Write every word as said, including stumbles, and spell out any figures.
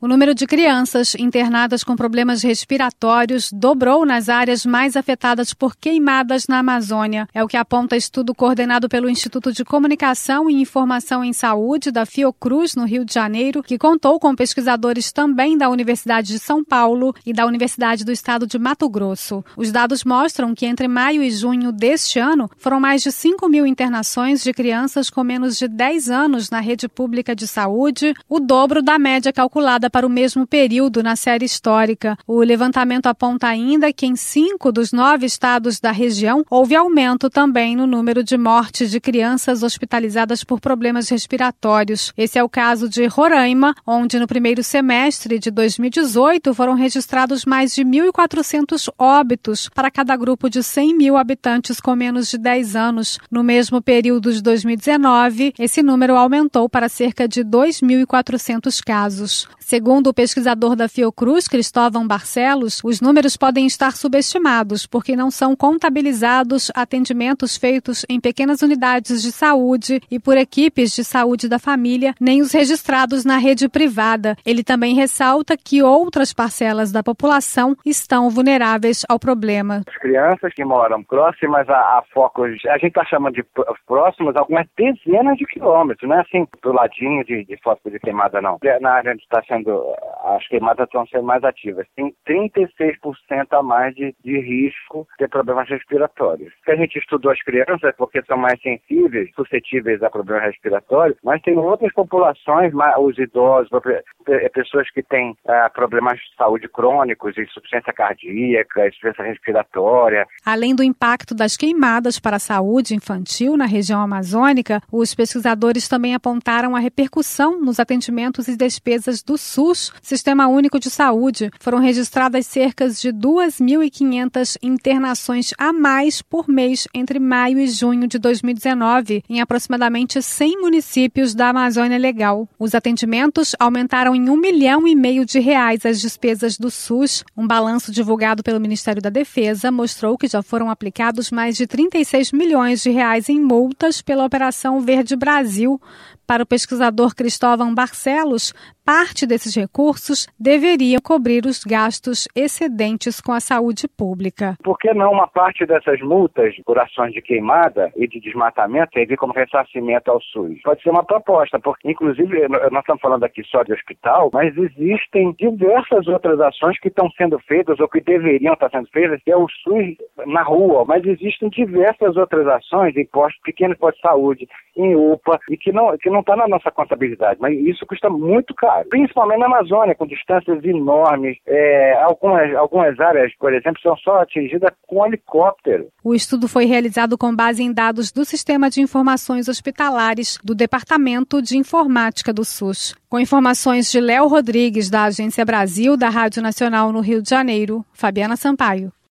O número de crianças internadas com problemas respiratórios dobrou nas áreas mais afetadas por queimadas na Amazônia. É o que aponta estudo coordenado pelo Instituto de Comunicação e Informação em Saúde da Fiocruz, no Rio de Janeiro, que contou com pesquisadores também da Universidade de São Paulo e da Universidade do Estado de Mato Grosso. Os dados mostram que entre maio e junho deste ano foram mais de cinco mil internações de crianças com menos de dez anos na rede pública de saúde, o dobro da média calculada para o mesmo período na série histórica. O levantamento aponta ainda que em cinco dos nove estados da região houve aumento também no número de mortes de crianças hospitalizadas por problemas respiratórios. Esse é o caso de Roraima, onde no primeiro semestre de dois mil e dezoito foram registrados mais de mil e quatrocentos óbitos para cada grupo de cem mil habitantes com menos de dez anos. No mesmo período de dois mil e dezenove, esse número aumentou para cerca de dois mil e quatrocentos casos. Segundo o pesquisador da Fiocruz, Cristóvão Barcelos, os números podem estar subestimados porque não são contabilizados atendimentos feitos em pequenas unidades de saúde e por equipes de saúde da família, nem os registrados na rede privada. Ele também ressalta que outras parcelas da população estão vulneráveis ao problema. As crianças que moram próximas a, a focos, a gente está chamando de próximos algumas dezenas de quilômetros, não é assim do ladinho de, de foco de queimada, não. Na área onde está sendo as queimadas estão sendo mais ativas. Tem trinta e seis por cento a mais de, de risco de problemas respiratórios. Se a gente estudou as crianças é porque são mais sensíveis, suscetíveis a problemas respiratórios, mas tem outras populações, os idosos, pessoas que têm ah, problemas de saúde crônicos, insuficiência cardíaca, insuficiência respiratória. Além do impacto das queimadas para a saúde infantil na região amazônica, os pesquisadores também apontaram a repercussão nos atendimentos e despesas do SUS, Sistema Único de Saúde. Foram registradas cerca de duas mil e quinhentas internações a mais por mês entre maio e junho de dois mil e dezenove, em aproximadamente cem municípios da Amazônia Legal. Os atendimentos aumentaram em um milhão e meio de reais as despesas do SUS. Um balanço divulgado pelo Ministério da Defesa mostrou que já foram aplicados mais de trinta e seis milhões de reais em multas pela Operação Verde Brasil. Para o pesquisador Cristóvão Barcelos, parte desses recursos deveriam cobrir os gastos excedentes com a saúde pública. Por que não uma parte dessas multas por ações de queimada e de desmatamento servir como ressarcimento ao SUS? Pode ser uma proposta, porque inclusive nós estamos falando aqui só de hospital, mas existem diversas outras ações que estão sendo feitas ou que deveriam estar sendo feitas, que é o SUS na rua, mas existem diversas outras ações em postos, pequenos postos de saúde, em U P A, e que não que não está na nossa contabilidade, mas isso custa muito caro, principalmente na Amazônia, com distâncias enormes. É, algumas, algumas áreas, por exemplo, são só atingidas com helicóptero. O estudo foi realizado com base em dados do Sistema de Informações Hospitalares do Departamento de Informática do SUS. Com informações de Léo Rodrigues, da Agência Brasil, da Rádio Nacional no Rio de Janeiro, Fabiana Sampaio.